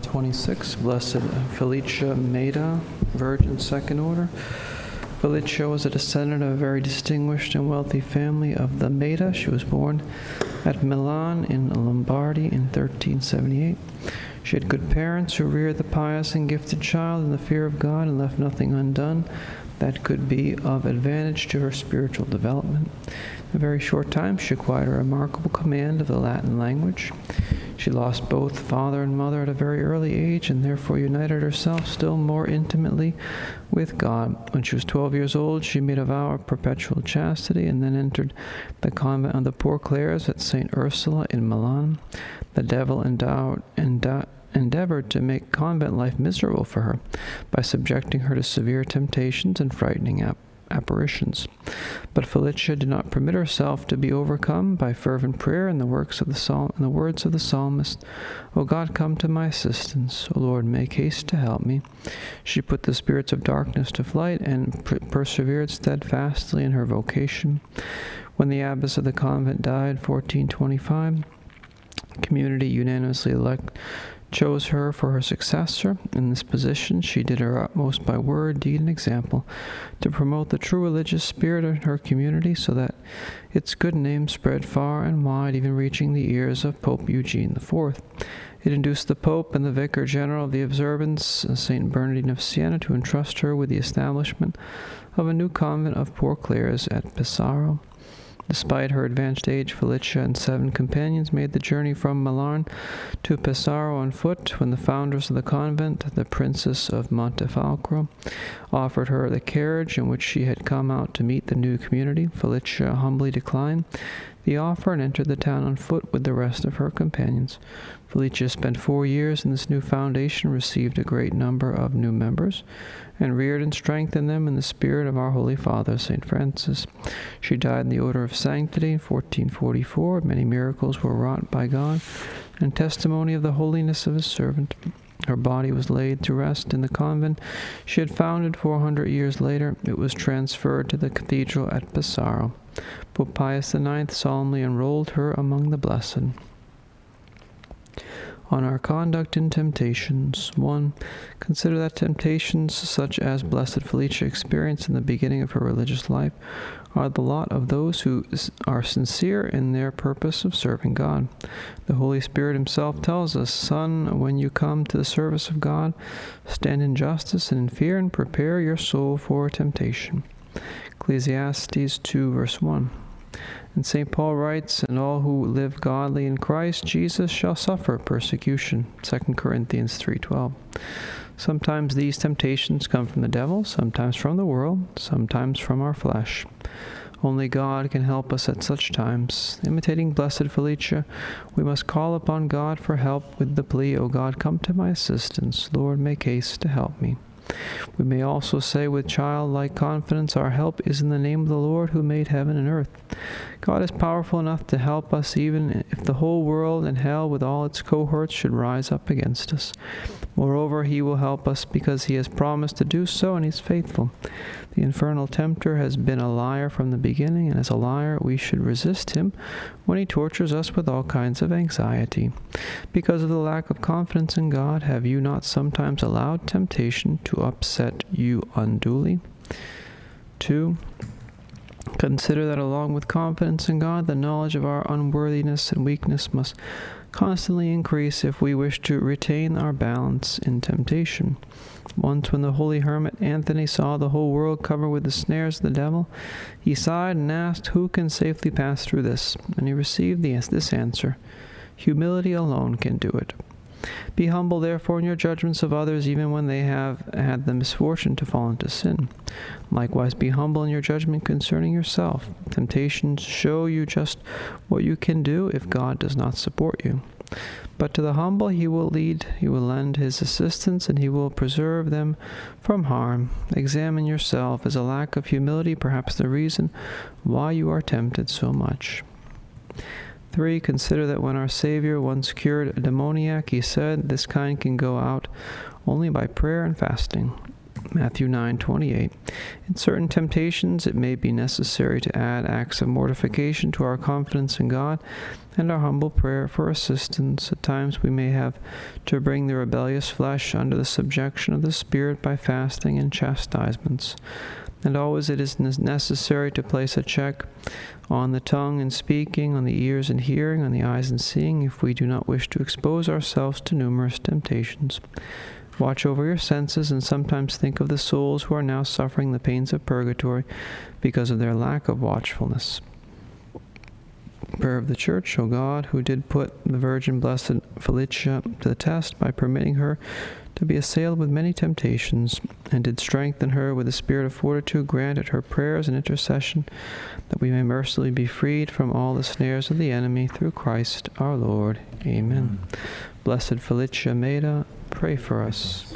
26, Blessed Felicia Maida, Virgin, Second Order. Felicia was a descendant of a very distinguished and wealthy family of the Maida. She was born at Milan in Lombardy in 1378. She had good parents who reared the pious and gifted child in the fear of God and left nothing undone that could be of advantage to her spiritual development. In a very short time, she acquired a remarkable command of the Latin language. She lost both father and mother at a very early age and therefore united herself still more intimately with God. When she was 12 years old, she made a vow of perpetual chastity and then entered the convent of the Poor Clares at St. Ursula in Milan. The devil endeavored to make convent life miserable for her by subjecting her to severe temptations and frightening apparitions. But Felicia did not permit herself to be overcome by fervent prayer and the words of the psalmist, "O God, come to my assistance. O Lord, make haste to help me." She put the spirits of darkness to flight and persevered steadfastly in her vocation. When the abbess of the convent died, 1425, the community unanimously chose her for her successor. In this position, she did her utmost by word, deed, and example to promote the true religious spirit in her community so that its good name spread far and wide, even reaching the ears of Pope Eugene IV. It induced the Pope and the Vicar General of the Observance, St. Bernardine of Siena, to entrust her with the establishment of a new convent of Poor Clares at Pesaro. Despite her advanced age, Felicia and 7 companions made the journey from Milan to Pesaro on foot. When the founders of the convent, the Princess of Montefalco, offered her the carriage in which she had come out to meet the new community, Felicia humbly declined the offer and entered the town on foot with the rest of her companions. Felicia spent 4 years in this new foundation, received a great number of new members, and reared and strengthened them in the spirit of our Holy Father, St. Francis. She died in the Order of Sanctity in 1444. Many miracles were wrought by God, and testimony of the holiness of his servant. Her body was laid to rest in the convent she had founded 400 years later. It was transferred to the cathedral at Pesaro. Pope Pius IX solemnly enrolled her among the blessed. On our conduct in temptations. 1. Consider that temptations such as Blessed Felicia experienced in the beginning of her religious life are the lot of those who are sincere in their purpose of serving God. The Holy Spirit himself tells us, "Son, when you come to the service of God, stand in justice and in fear and prepare your soul for temptation." Ecclesiastes 2, verse 1. And St. Paul writes, "And all who live godly in Christ Jesus shall suffer persecution." 2 Corinthians 3:12. Sometimes these temptations come from the devil, sometimes from the world, sometimes from our flesh. Only God can help us at such times. Imitating Blessed Felicia, we must call upon God for help with the plea, "O God, come to my assistance. Lord, make haste to help me." We may also say with childlike confidence, "Our help is in the name of the Lord who made heaven and earth." God is powerful enough to help us even if the whole world and hell with all its cohorts should rise up against us. Moreover, he will help us because he has promised to do so, and he is faithful. The infernal tempter has been a liar from the beginning, and as a liar we should resist him when he tortures us with all kinds of anxiety. Because of the lack of confidence in God, have you not sometimes allowed temptation to upset you unduly? 2. Consider that along with confidence in God, the knowledge of our unworthiness and weakness must constantly increase if we wish to retain our balance in temptation. Once when the holy hermit Anthony saw the whole world covered with the snares of the devil, he sighed and asked, "Who can safely pass through this?" And he received this answer, "Humility alone can do it." Be humble, therefore, in your judgments of others, even when they have had the misfortune to fall into sin. Likewise, be humble in your judgment concerning yourself. Temptations show you just what you can do if God does not support you. But to the humble he will lend his assistance, and he will preserve them from harm. Examine yourself. Is a lack of humility perhaps the reason why you are tempted so much? 3. Consider that when our Savior once cured a demoniac, he said, "This kind can go out only by prayer and fasting." Matthew 9:28. In certain temptations, it may be necessary to add acts of mortification to our confidence in God and our humble prayer for assistance. At times we may have to bring the rebellious flesh under the subjection of the Spirit by fasting and chastisements. And always it is necessary to place a check on the tongue and speaking, on the ears and hearing, on the eyes and seeing, if we do not wish to expose ourselves to numerous temptations. Watch over your senses and sometimes think of the souls who are now suffering the pains of purgatory because of their lack of watchfulness. Prayer of the Church. O God, who did put the Virgin Blessed Felicia to the test by permitting her to be assailed with many temptations, and did strengthen her with the spirit of fortitude, grant at her prayers and intercession that we may mercifully be freed from all the snares of the enemy, through Christ our Lord. Amen. Blessed Felicia Maida, pray for us.